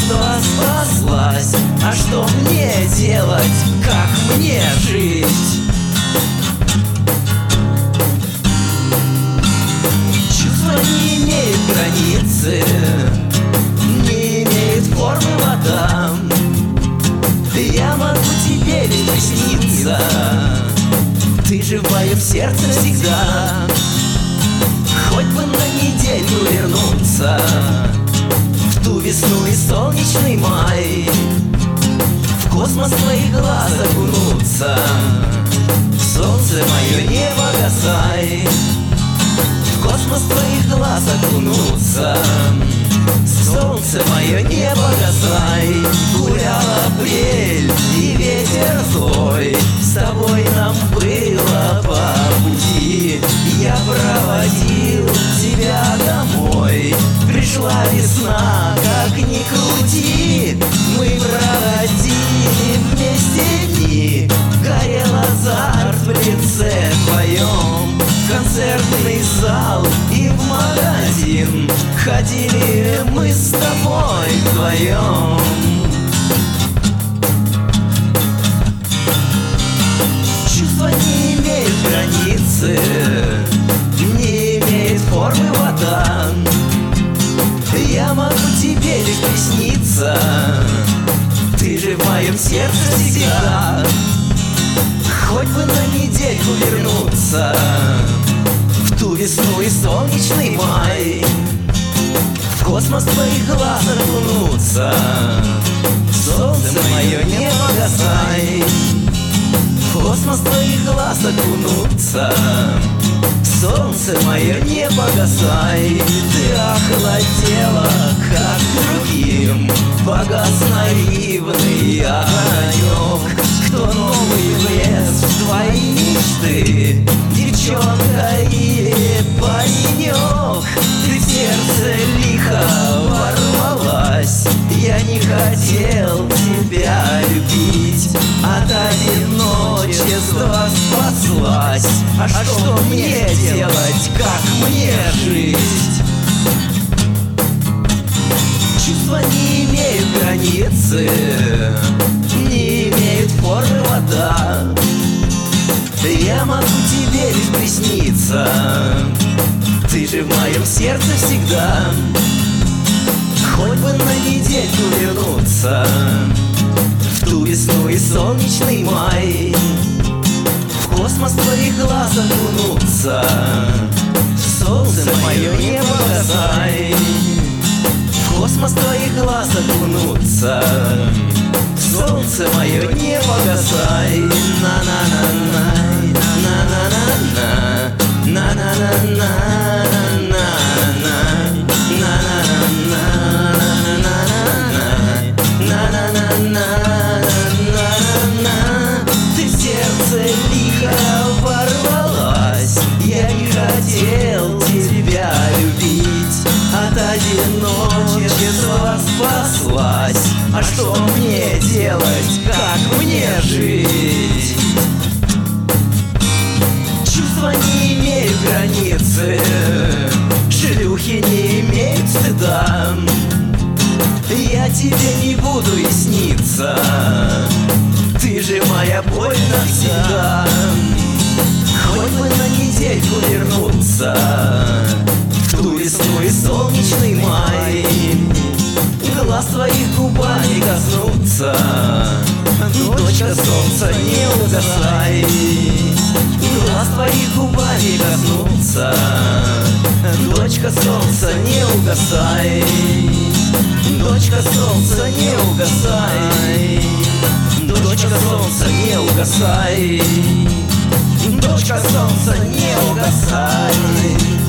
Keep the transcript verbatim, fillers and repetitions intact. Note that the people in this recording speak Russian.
чувства спаслась. А что мне делать, как мне жить? Чувства не имеют границы, не имеют формы вода. Я могу тебе ведь присниться, ты же в моем сердце всегда. Хоть бы на недельку вернуться в ту весну и солнечный май, в космос твоих глаз окунуться. Солнце мое, не погасай, в космос твоих глаз окунуться. Солнце мое, не погасай. Гулял апрель и ветер злой, с тобой нам было по пути. Я проводил тебя домой, пришла весна, как ни крути. Мы проводили вместе дни, горел азарт в лице твоем. В концертный зал и в магазин ходили мы с тобой вдвоем. Чувства не имеют границы, не имеет формы вода. Я могу тебе лишь присниться, ты же в моем сердце всегда. Хоть бы на недельку вернуться в ту весну и солнечный май, в космос твоих глаз окунуться. Солнце мое, не погасай, в космос твоих глаз окунуться. Солнце мое, не погасай. Ты охладела, как другим погас наивный огонек. Кто новый влез в твои мечты, девчонка или паренек? Ты в сердце лихо ворвалась, я не хотел тебя любить, от одиночества спаслась. А что мне делать, как мне жить? Чувства не имеют границы, не имеют формы вода. Я могу тебе лишь присниться, ты же в моем сердце всегда. Хоть бы на недельку вернуться в ту весну и солнечный май, в космос твоих глаз окунуться. Солнце мое, не погасай, в космос твоих глаз окунуться. Солнце мое, не погасай. На-на-на-на, на-на-на-на, на-на-на-на, на-на-на-на. Ты в сердце лихо ворвалась, я не хотел тебя любить, от одиночества спаслась. А что мне делать, как мне жить? Чувства не имеют границы, шлюхи не имеют стыда. Я тебе не буду и сниться, ты же моя боль навсегда. Хоть бы на недельку вернуться в ту весну и солнечный май, глаз твоих губами коснуться. Дочка солнца, не угасай, глаз твоих губами коснуться. Дочка солнца, не угасай, дочка солнца, не угасай. Дочка солнца, не угасай, дочка солнца, не угасай.